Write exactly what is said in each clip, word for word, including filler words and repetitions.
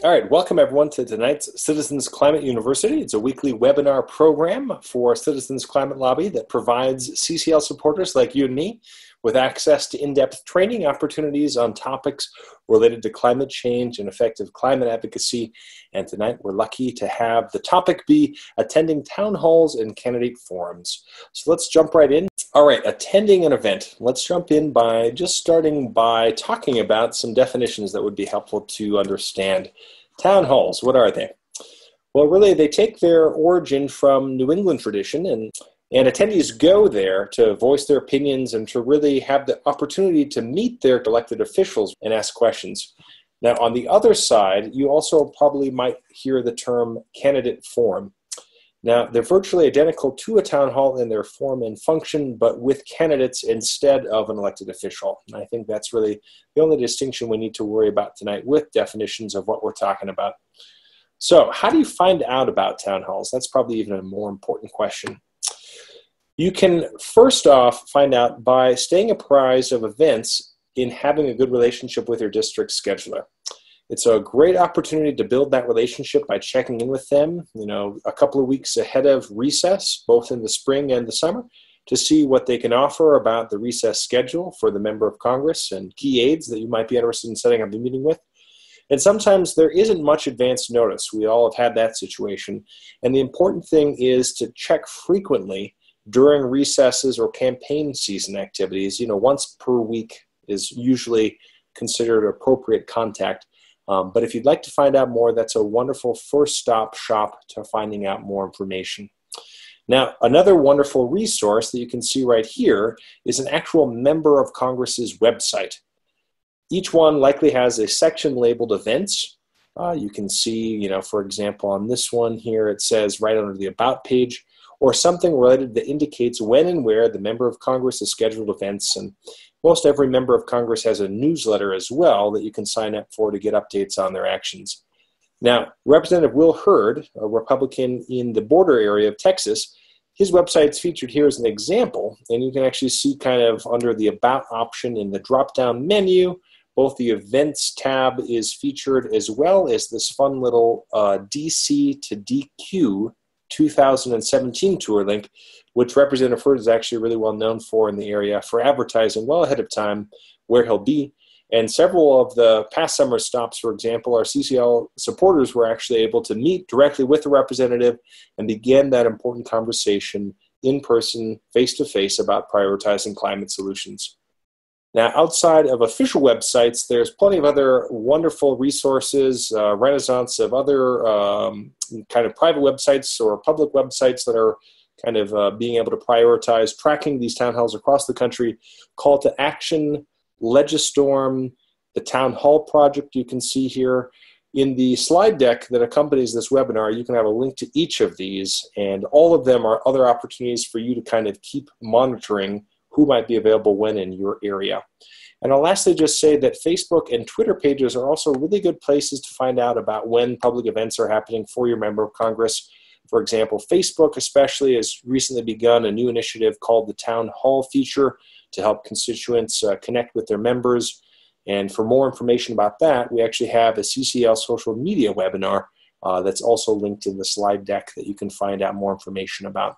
All right, welcome everyone to tonight's Citizens Climate University. It's a weekly webinar program for Citizens Climate Lobby that provides C C L supporters like you and me with access to in-depth training opportunities on topics related to climate change and effective climate advocacy. And tonight we're lucky to have the topic be attending town halls and candidate forums. So let's jump right in. All right, attending an event. Let's jump in by just starting by talking about some definitions that would be helpful to understand. Town halls, what are they? Well, really, they take their origin from New England tradition, and, and attendees go there to voice their opinions and to really have the opportunity to meet their elected officials and ask questions. Now, on the other side, you also probably might hear the term candidate forum. Now, they're virtually identical to a town hall in their form and function, but with candidates instead of an elected official. And I think that's really the only distinction we need to worry about tonight with definitions of what we're talking about. So, how do you find out about town halls? That's probably even a more important question. You can first off find out by staying apprised of events in having a good relationship with your district scheduler. It's a great opportunity to build that relationship by checking in with them, you know, a couple of weeks ahead of recess, both in the spring and the summer, to see what they can offer about the recess schedule for the member of Congress and key aides that you might be interested in setting up a meeting with. And sometimes there isn't much advance notice. We all have had that situation. And the important thing is to check frequently during recesses or campaign season activities. You know, once per week is usually considered appropriate contact. Um, but if you'd like to find out more, that's a wonderful first stop shop to finding out more information. Now, another wonderful resource that you can see right here is an actual member of Congress's website. Each one likely has a section labeled events. Uh, you can see, you know, for example, on this one here, it says right under the About page, or something related that indicates when and where the member of Congress has scheduled events. And most every member of Congress has a newsletter as well that you can sign up for to get updates on their actions. Now, Representative Will Hurd, a Republican in the border area of Texas, his website's featured here as an example, and you can actually see kind of under the About option in the drop-down menu, both the Events tab is featured as well as this fun little uh, D C to D Q two thousand seventeen tour link, which Representative Hurd is actually really well known for in the area for advertising well ahead of time where he'll be. And several of the past summer stops, for example, our C C L supporters were actually able to meet directly with the representative and begin that important conversation in person, face-to-face about prioritizing climate solutions. Now, outside of official websites, there's plenty of other wonderful resources, uh, renaissance of other um, kind of private websites or public websites that are kind of uh, being able to prioritize tracking these town halls across the country. Call to Action, Legistorm, the Town Hall Project you can see here. In the slide deck that accompanies this webinar, you can have a link to each of these, and all of them are other opportunities for you to kind of keep monitoring who might be available when in your area. And I'll lastly just say that Facebook and Twitter pages are also really good places to find out about when public events are happening for your member of Congress. For example, Facebook especially has recently begun a new initiative called the Town Hall feature to help constituents uh, connect with their members. And for more information about that, we actually have a C C L social media webinar uh, that's also linked in the slide deck that you can find out more information about.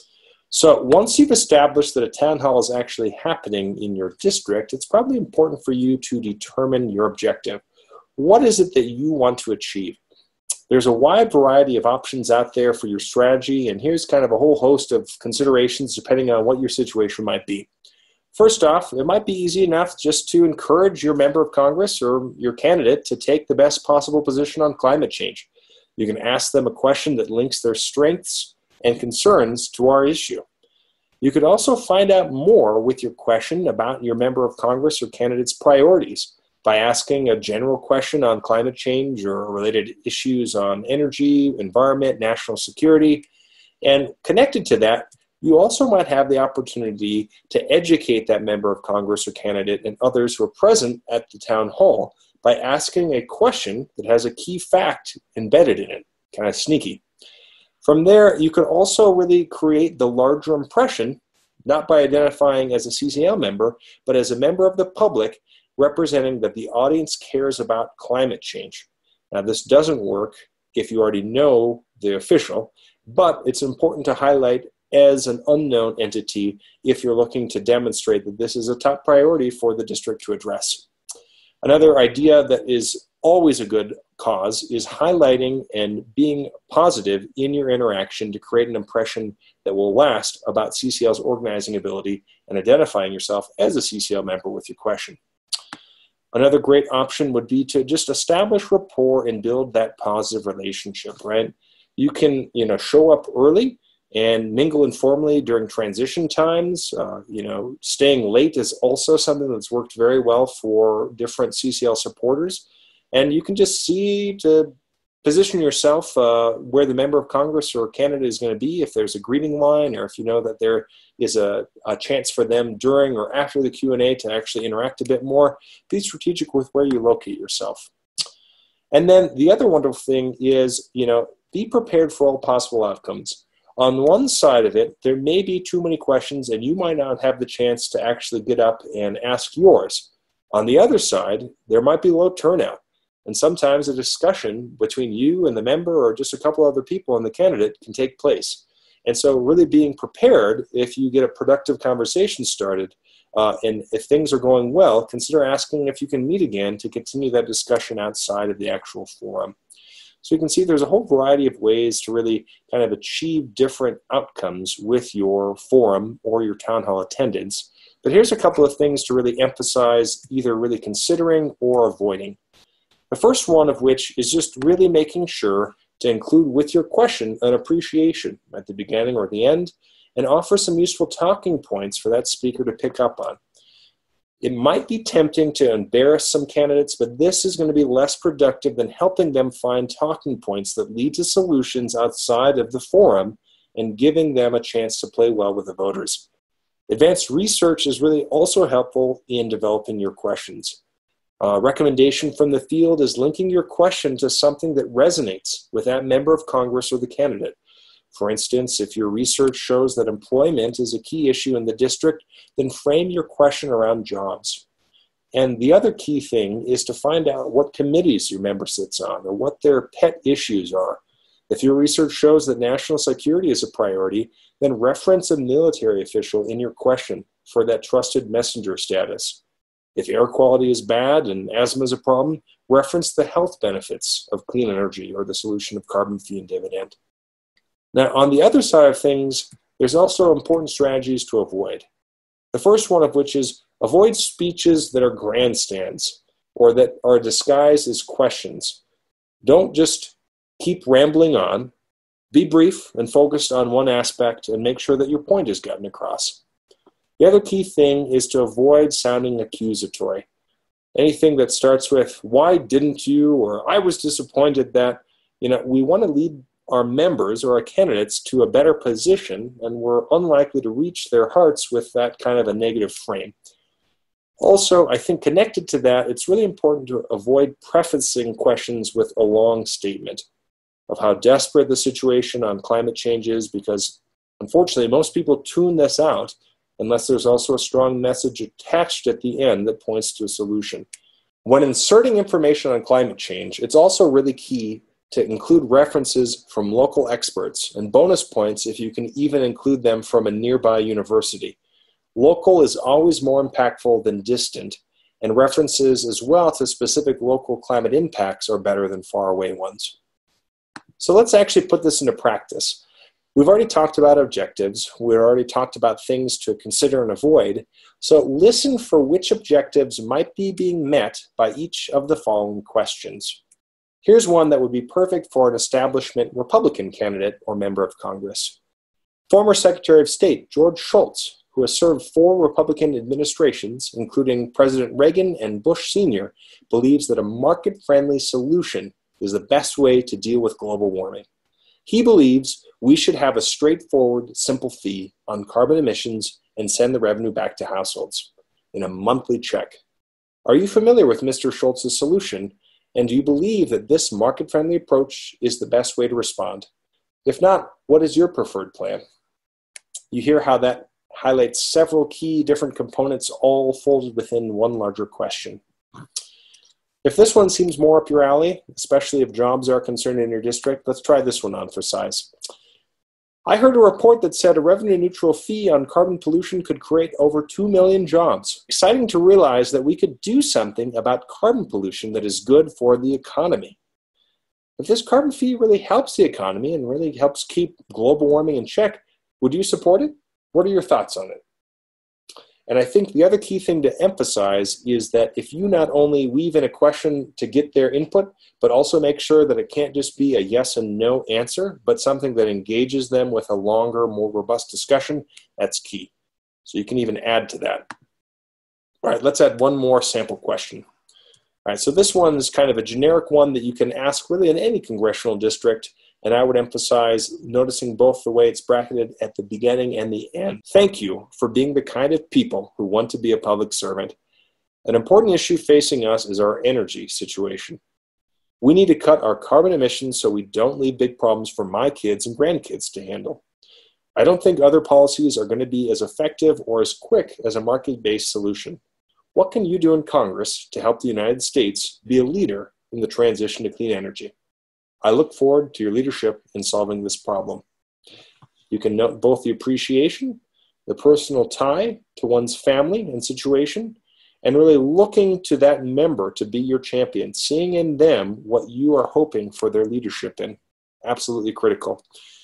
So once you've established that a town hall is actually happening in your district, it's probably important for you to determine your objective. What is it that you want to achieve? There's a wide variety of options out there for your strategy, and here's kind of a whole host of considerations depending on what your situation might be. First off, it might be easy enough just to encourage your member of Congress or your candidate to take the best possible position on climate change. You can ask them a question that links their strengths and concerns to our issue. You could also find out more with your question about your member of Congress or candidate's priorities by asking a general question on climate change or related issues on energy, environment, national security. And connected to that, you also might have the opportunity to educate that member of Congress or candidate and others who are present at the town hall by asking a question that has a key fact embedded in it, kind of sneaky. From there, you could also really create the larger impression, not by identifying as a C C L member, but as a member of the public representing that the audience cares about climate change. Now, this doesn't work if you already know the official, but it's important to highlight as an unknown entity if you're looking to demonstrate that this is a top priority for the district to address. Another idea that is always a good cause is highlighting and being positive in your interaction to create an impression that will last about C C L's organizing ability and identifying yourself as a C C L member with your question. Another great option would be to just establish rapport and build that positive relationship, right? You can, you know, show up early and mingle informally during transition times. Uh, you know, staying late is also something that's worked very well for different C C L supporters. And you can just see to position yourself uh, where the member of Congress or candidate is going to be, if there's a greeting line, or if you know that there is a, a chance for them during or after the Q and A to actually interact a bit more. Be strategic with where you locate yourself. And then the other wonderful thing is, you know, be prepared for all possible outcomes. On one side of it, there may be too many questions and you might not have the chance to actually get up and ask yours. On the other side, there might be low turnout. And sometimes a discussion between you and the member or just a couple other people and the candidate can take place. And so really being prepared, if you get a productive conversation started, uh, and if things are going well, consider asking if you can meet again to continue that discussion outside of the actual forum. So you can see there's a whole variety of ways to really kind of achieve different outcomes with your forum or your town hall attendance. But here's a couple of things to really emphasize, either really considering or avoiding. The first one of which is just really making sure to include with your question an appreciation at the beginning or the end, and offer some useful talking points for that speaker to pick up on. It might be tempting to embarrass some candidates, but this is going to be less productive than helping them find talking points that lead to solutions outside of the forum and giving them a chance to play well with the voters. Advanced research is really also helpful in developing your questions. A recommendation from the field is linking your question to something that resonates with that member of Congress or the candidate. For instance, if your research shows that employment is a key issue in the district, then frame your question around jobs. And the other key thing is to find out what committees your member sits on or what their pet issues are. If your research shows that national security is a priority, then reference a military official in your question for that trusted messenger status. If air quality is bad and asthma is a problem, reference the health benefits of clean energy or the solution of carbon fee and dividend. Now, on the other side of things, there's also important strategies to avoid. The first one of which is avoid speeches that are grandstands or that are disguised as questions. Don't just keep rambling on. Be brief and focused on one aspect and make sure that your point is gotten across. The other key thing is to avoid sounding accusatory. Anything that starts with, why didn't you, or I was disappointed that, you know, we want to lead our members or our candidates to a better position, and we're unlikely to reach their hearts with that kind of a negative frame. Also, I think connected to that, it's really important to avoid prefacing questions with a long statement of how desperate the situation on climate change is, because unfortunately, most people tune this out unless there's also a strong message attached at the end that points to a solution. When inserting information on climate change, it's also really key to include references from local experts, and bonus points if you can even include them from a nearby university. Local is always more impactful than distant, and references as well to specific local climate impacts are better than faraway ones. So let's actually put this into practice. We've already talked about objectives. We've already talked about things to consider and avoid. So listen for which objectives might be being met by each of the following questions. Here's one that would be perfect for an establishment Republican candidate or member of Congress. Former Secretary of State George Shultz, who has served four Republican administrations, including President Reagan and Bush Senior, believes that a market-friendly solution is the best way to deal with global warming. He believes we should have a straightforward, simple fee on carbon emissions and send the revenue back to households in a monthly check. Are you familiar with Mister Shultz's solution, and do you believe that this market-friendly approach is the best way to respond? If not, what is your preferred plan? You hear how that highlights several key different components all folded within one larger question. If this one seems more up your alley, especially if jobs are concerned in your district, let's try this one on for size. I heard a report that said a revenue-neutral fee on carbon pollution could create over two million jobs. Exciting to realize that we could do something about carbon pollution that is good for the economy. If this carbon fee really helps the economy and really helps keep global warming in check, would you support it? What are your thoughts on it? And I think the other key thing to emphasize is that if you not only weave in a question to get their input, but also make sure that it can't just be a yes and no answer, but something that engages them with a longer, more robust discussion, that's key. So you can even add to that. All right, let's add one more sample question. All right, so this one is kind of a generic one that you can ask really in any congressional district. And I would emphasize noticing both the way it's bracketed at the beginning and the end. Thank you for being the kind of people who want to be a public servant. An important issue facing us is our energy situation. We need to cut our carbon emissions so we don't leave big problems for my kids and grandkids to handle. I don't think other policies are going to be as effective or as quick as a market-based solution. What can you do in Congress to help the United States be a leader in the transition to clean energy? I look forward to your leadership in solving this problem. You can note both the appreciation, the personal tie to one's family and situation, and really looking to that member to be your champion, seeing in them what you are hoping for their leadership in. Absolutely critical.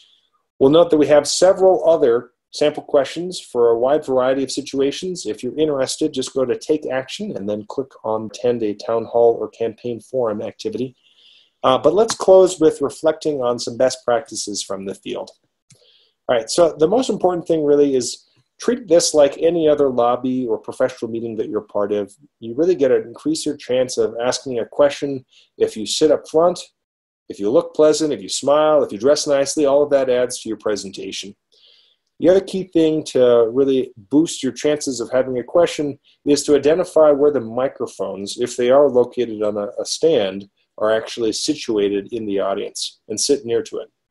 We'll note that we have several other sample questions for a wide variety of situations. If you're interested, just go to Take Action and then click on Attend a Town Hall or Campaign Forum activity. Uh, but let's close with reflecting on some best practices from the field. All right, so the most important thing really is treat this like any other lobby or professional meeting that you're part of. You really get to increase your chance of asking a question if you sit up front, if you look pleasant, if you smile, if you dress nicely, all of that adds to your presentation. The other key thing to really boost your chances of having a question is to identify where the microphones, if they are located on a, a stand, are actually situated in the audience and sit near to it.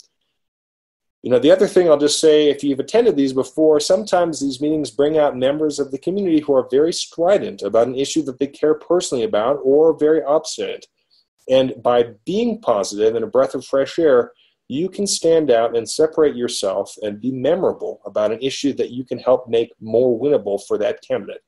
You know, the other thing I'll just say, if you've attended these before, sometimes these meetings bring out members of the community who are very strident about an issue that they care personally about or very obstinate. And by being positive and a breath of fresh air, you can stand out and separate yourself and be memorable about an issue that you can help make more winnable for that candidate.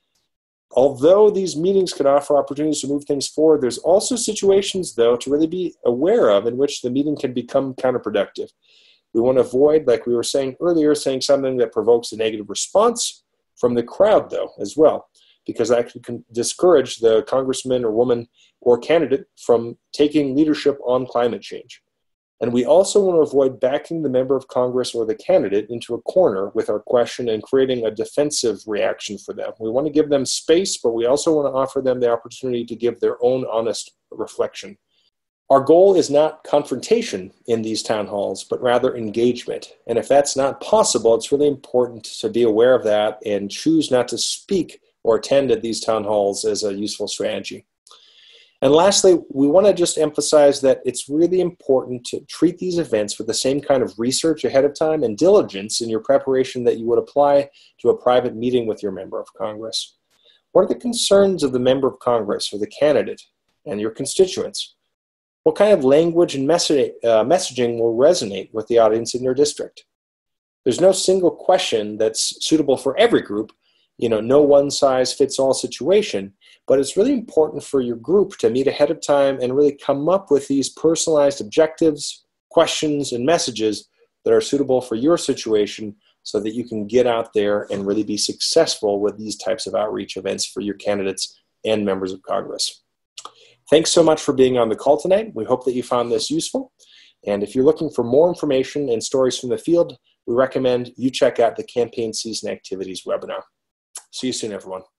Although these meetings can offer opportunities to move things forward, there's also situations, though, to really be aware of in which the meeting can become counterproductive. We want to avoid, like we were saying earlier, saying something that provokes a negative response from the crowd, though, as well, because that can discourage the congressman or woman or candidate from taking leadership on climate change. And we also want to avoid backing the member of Congress or the candidate into a corner with our question and creating a defensive reaction for them. We want to give them space, but we also want to offer them the opportunity to give their own honest reflection. Our goal is not confrontation in these town halls, but rather engagement. And if that's not possible, it's really important to be aware of that and choose not to speak or attend at these town halls as a useful strategy. And lastly, we want to just emphasize that it's really important to treat these events with the same kind of research ahead of time and diligence in your preparation that you would apply to a private meeting with your member of Congress. What are the concerns of the member of Congress or the candidate and your constituents? What kind of language and message, uh, messaging will resonate with the audience in your district? There's no single question that's suitable for every group, you know, no one-size-fits-all situation, but it's really important for your group to meet ahead of time and really come up with these personalized objectives, questions, and messages that are suitable for your situation so that you can get out there and really be successful with these types of outreach events for your candidates and members of Congress. Thanks so much for being on the call tonight. We hope that you found this useful. And if you're looking for more information and stories from the field, we recommend you check out the Campaign Season Activities webinar. See you soon, everyone.